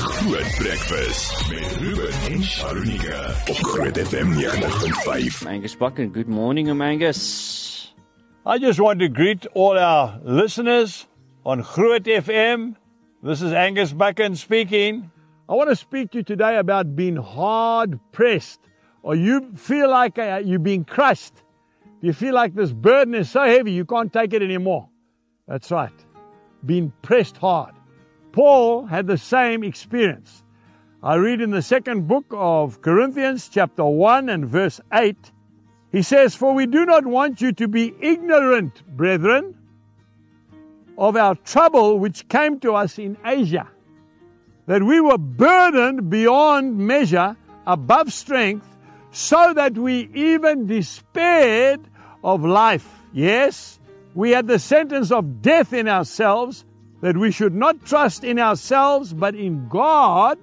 Groot Breakfast met Ruben en Sharonika op Groot FM 90.5. Angus Buchan, good morning, Angus. I just want to greet all our listeners on Groot FM. This is Angus Buchan speaking. I want to speak to you today about being hard pressed. Or you feel like you're being crushed. You feel like this burden is so heavy you can't take it anymore. That's right. Being pressed hard. Paul had the same experience. I read in the second book of Corinthians, chapter 1 and verse 8. He says, "For we do not want you to be ignorant, brethren, of our trouble which came to us in Asia, that we were burdened beyond measure, above strength, so that we even despaired of life. Yes, we had the sentence of death in ourselves, that we should not trust in ourselves, but in God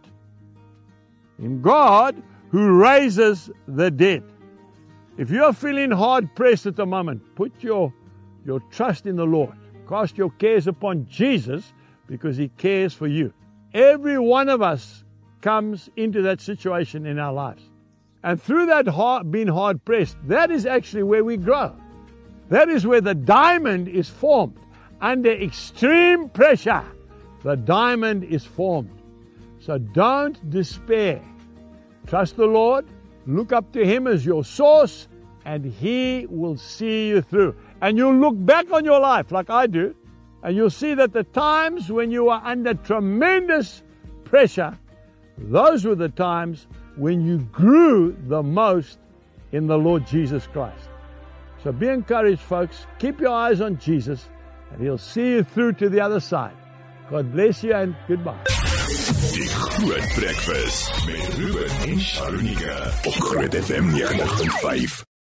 who raises the dead." If you're feeling hard pressed at the moment, put your trust in the Lord. Cast your cares upon Jesus because He cares for you. Every one of us comes into that situation in our lives. And through that being hard pressed, that is actually where we grow. That is where the diamond is formed. Under extreme pressure, the diamond is formed. So don't despair. Trust the Lord, look up to Him as your source, and He will see you through. And you'll look back on your life like I do, and you'll see that the times when you were under tremendous pressure, those were the times when you grew the most in the Lord Jesus Christ. So be encouraged, folks. Keep your eyes on Jesus, and He'll see you through to the other side. God bless you and goodbye. Die Groot Breakfast met Ruben en Sharonika op Groot FM 90.5.